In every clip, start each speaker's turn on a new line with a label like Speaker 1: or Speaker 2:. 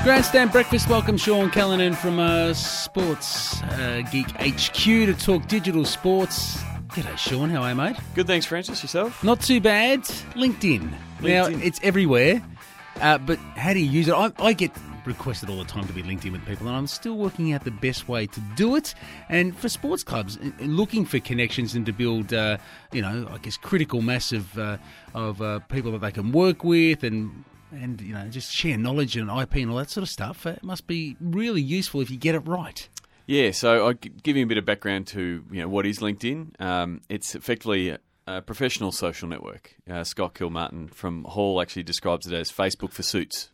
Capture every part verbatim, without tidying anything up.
Speaker 1: Grandstand Breakfast. Welcome Sean Callanan from uh, Sports uh, Geek H Q to talk digital sports. G'day Sean, how are you, mate?
Speaker 2: Good, thanks Francis. Yourself?
Speaker 1: Not too bad. LinkedIn.
Speaker 2: LinkedIn.
Speaker 1: Now, it's everywhere, uh, but how do you use it? I, I get requested all the time to be linked in with people, and I'm still working out the best way to do it. And for sports clubs, looking for connections and to build, uh, you know, I guess critical mass of, uh, of uh, people that they can work with and... and, you know, just share knowledge and I P and all that sort of stuff. It must be really useful if you get it right.
Speaker 2: Yeah, so I'll give you a bit of background to, you know, what is LinkedIn. Um, it's effectively a, a professional social network. Uh, Scott Kilmartin from Hall actually describes it as Facebook for suits.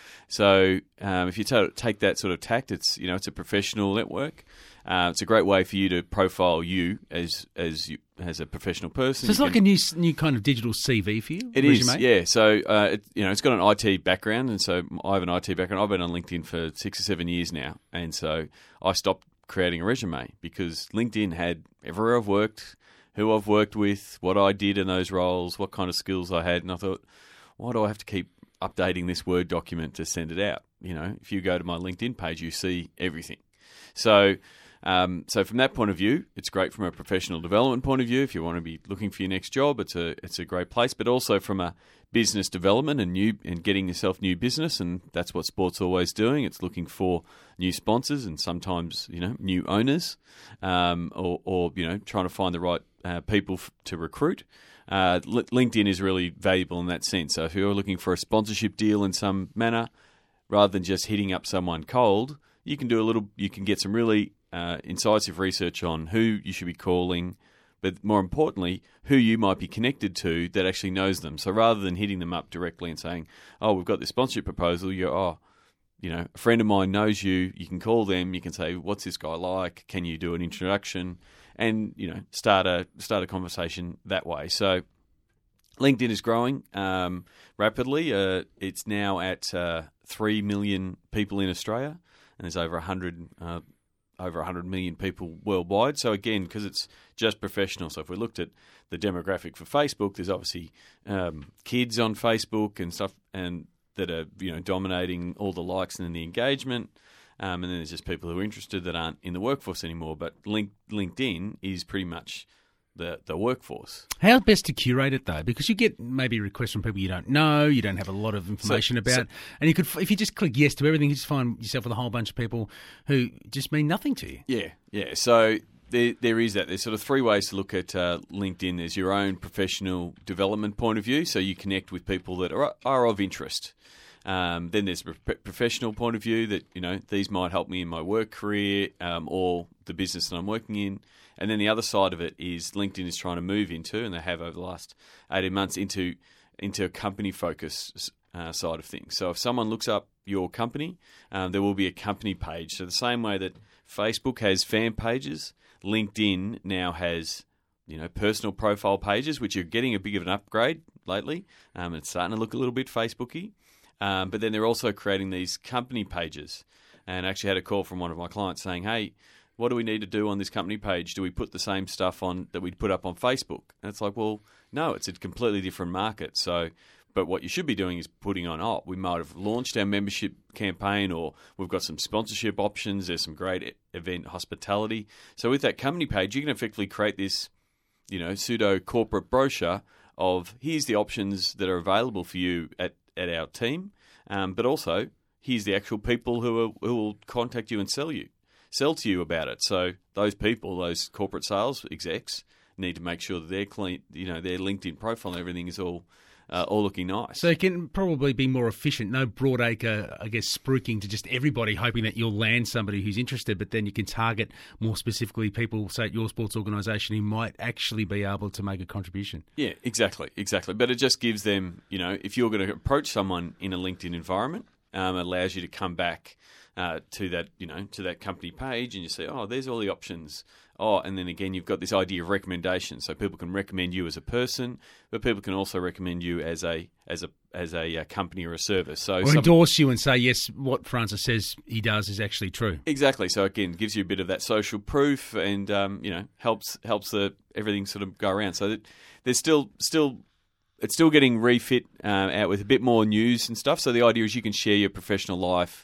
Speaker 2: So um, if you t- take that sort of tact, it's, you know, it's a professional network. Uh, it's a great way for you to profile you as as you, as a professional person.
Speaker 1: So it's
Speaker 2: you
Speaker 1: like
Speaker 2: can,
Speaker 1: a new new kind of digital C V for you?
Speaker 2: It
Speaker 1: resume?
Speaker 2: is, yeah. So, uh, it, you know, it's got an I T background, and so I have an I T background. I've been on LinkedIn for six or seven years now, and so I stopped creating a resume because LinkedIn had everywhere I've worked, who I've worked with, what I did in those roles, what kind of skills I had, and I thought, why do I have to keep updating this Word document to send it out? You know, if you go to my LinkedIn page, you see everything. So... Um, so from that point of view, it's great from a professional development point of view. If you want to be looking for your next job, it's a it's a great place. But also from a business development and new and getting yourself new business, and that's what sport's always doing. It's looking for new sponsors and sometimes you know new owners, um, or, or you know trying to find the right uh, people f- to recruit. Uh, L- LinkedIn is really valuable in that sense. So if you're looking for a sponsorship deal in some manner, rather than just hitting up someone cold, you can do a little. You can get some really Uh, incisive research on who you should be calling, but more importantly, who you might be connected to that actually knows them. So rather than hitting them up directly and saying, oh, we've got this sponsorship proposal, you go, oh, you know, a friend of mine knows you, you can call them, you can say, what's this guy like? Can you do an introduction? And, you know, start a start a conversation that way. So LinkedIn is growing um, rapidly. Uh, it's now at uh, three million people in Australia, and there's over one hundred uh, over one hundred million people worldwide. So again, because it's just professional, so if we looked at the demographic for Facebook, there's obviously um, kids on Facebook and stuff, and that are you know dominating all the likes and the engagement. Um, and then there's just people who are interested that aren't in the workforce anymore. But link, LinkedIn is pretty much the the workforce.
Speaker 1: How best to curate it though? Because you get maybe requests from people you don't know, you don't have a lot of information
Speaker 2: so,
Speaker 1: about,
Speaker 2: so,
Speaker 1: and you could, if you just click yes to everything, you just find yourself with a whole bunch of people who just mean nothing to you.
Speaker 2: Yeah, yeah. So there there is that. There's sort of three ways to look at uh, LinkedIn. There's your own professional development point of view, so you connect with people that are are of interest. Um, then there's a pro- professional point of view that, you know, these might help me in my work career um, or the business that I'm working in. And then the other side of it is LinkedIn is trying to move into, and they have over the last eighteen months, into into a company focus uh, side of things. So if someone looks up your company, um, there will be a company page. So the same way that Facebook has fan pages, LinkedIn now has, you know, personal profile pages, which are getting a bit of an upgrade lately. Um, it's starting to look a little bit Facebooky. Um, but then they're also creating these company pages. And I actually had a call from one of my clients saying, hey, what do we need to do on this company page? Do we put the same stuff on that we'd put up on Facebook? And it's like, well, no, it's a completely different market. So, but what you should be doing is putting on, oh, we might have launched our membership campaign, or we've got some sponsorship options. There's some great event hospitality. So with that company page, you can effectively create this, you know, pseudo corporate brochure of here's the options that are available for you at, at our team, um, but also here's the actual people who are, who will contact you and sell you. sell to you about it. So those people, those corporate sales execs, need to make sure that their clean, you know, their LinkedIn profile and everything is all uh, all looking nice.
Speaker 1: So it can probably be more efficient. No broadacre, I guess, spruiking to just everybody, hoping that you'll land somebody who's interested. But then you can target more specifically people, say at your sports organisation, who might actually be able to make a contribution.
Speaker 2: Yeah, exactly, exactly. But it just gives them, you know, if you're going to approach someone in a LinkedIn environment, um, it allows you to come back uh, to that, you know, to that company page, and you say, oh, there's all the options. Oh, and then again, you've got this idea of recommendation. So people can recommend you as a person, but people can also recommend you as a as a as a, a company or a service. So
Speaker 1: or
Speaker 2: some,
Speaker 1: endorse you and say, yes, what Francis says he does is actually true.
Speaker 2: Exactly. So again, gives you a bit of that social proof, and um, you know, helps helps the everything sort of go around. So that there's still still. It's still getting refit uh, out with a bit more news and stuff. So the idea is you can share your professional life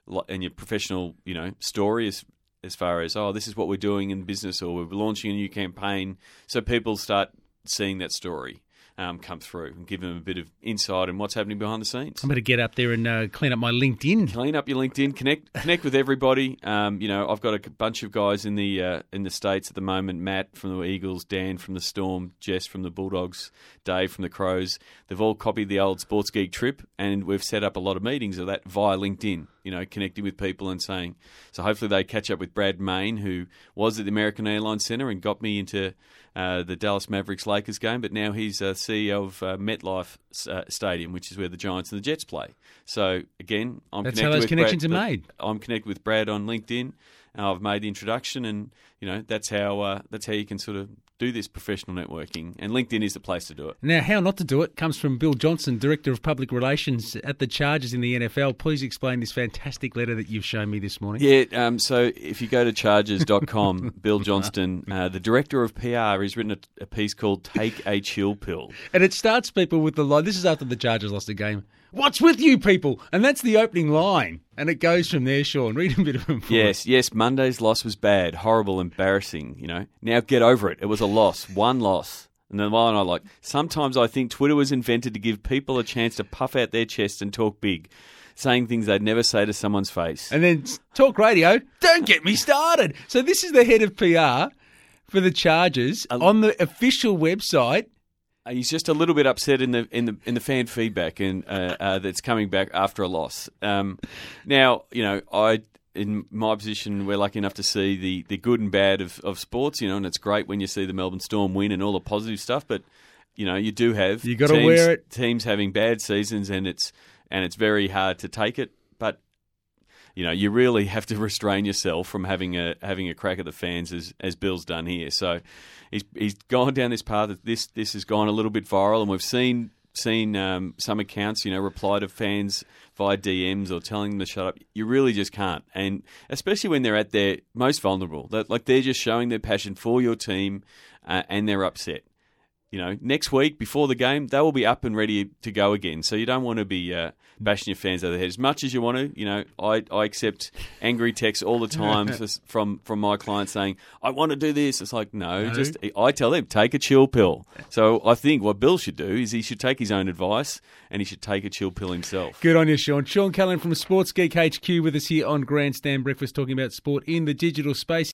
Speaker 2: li- and your professional, you know, story as as far as, oh, this is what we're doing in business, or we're launching a new campaign, so people start seeing that story um, come through and give them a bit of insight in what's happening behind the scenes.
Speaker 1: I'm going to get up there and uh, clean up my LinkedIn.
Speaker 2: Clean up your LinkedIn, connect connect with everybody. Um, you know, I've got a bunch of guys in the uh, in the States at the moment. Matt from the Eagles, Dan from the Storm, Jess from the Bulldogs, Dave from the Crows. They've all copied the old Sports Geek trip, and we've set up a lot of meetings of that via LinkedIn. You know, connecting with people and saying, so hopefully they catch up with Brad Main, who was at the American Airlines Centre and got me into uh, the Dallas Mavericks Lakers game, but now he's uh, C E O of uh, MetLife uh, Stadium, which is where the Giants and the Jets play. So again, I'm
Speaker 1: That's
Speaker 2: connected
Speaker 1: how those
Speaker 2: with
Speaker 1: connections
Speaker 2: Brad,
Speaker 1: are made.
Speaker 2: I'm connected with Brad on LinkedIn. Uh, I've made the introduction, and you know that's how uh, that's how you can sort of do this professional networking. And LinkedIn is the place to do it.
Speaker 1: Now, how not to do it comes from Bill Johnson, Director of Public Relations at the Chargers in the N F L. Please explain this fantastic letter that you've shown me this morning.
Speaker 2: Yeah, um, so if you go to chargers dot com, Bill Johnston, uh, the Director of P R, he's written a, a piece called Take a Chill Pill.
Speaker 1: And it starts people with the line. This is after the Chargers lost the game. What's with you people? And that's the opening line. And it goes from there, Sean. Read a bit of it for
Speaker 2: Yes,
Speaker 1: us.
Speaker 2: yes, Monday's loss was bad, horrible, embarrassing, you know. Now get over it. It was a loss, one loss. And then line I like, sometimes I think Twitter was invented to give people a chance to puff out their chest and talk big, saying things they'd never say to someone's face.
Speaker 1: And then talk radio, don't get me started. So this is the head of P R for the Chargers on the official website.
Speaker 2: Uh, He's just a little bit upset in the in the in the fan feedback and uh, uh, that's coming back after a loss. Um, now, you know, I in my position, we're lucky enough to see the, the good and bad of, of sports, you know, and it's great when you see the Melbourne Storm win and all the positive stuff. But you know, you do have
Speaker 1: you got to
Speaker 2: teams,
Speaker 1: wear it.
Speaker 2: teams having bad seasons, and it's and it's very hard to take it. But you know, you really have to restrain yourself from having a having a crack at the fans, as as Bill's done here. So he's he's gone down this path. This this has gone a little bit viral, and we've seen seen um, some accounts, you know, reply to fans via D Ms or telling them to shut up. You really just can't, and especially when they're at their most vulnerable, that like they're just showing their passion for your team, uh, and they're upset. You know, next week before the game, they will be up and ready to go again. So you don't want to be uh, bashing your fans over the head as much as you want to. You know, I, I accept angry texts all the time from from my clients saying, "I want to do this." It's like, no, no, just I tell them take a chill pill. So I think what Bill should do is he should take his own advice and he should take a chill pill himself.
Speaker 1: Good on you, Sean. Sean Callan from Sports Geek H Q with us here on Grandstand Breakfast, talking about sport in the digital space.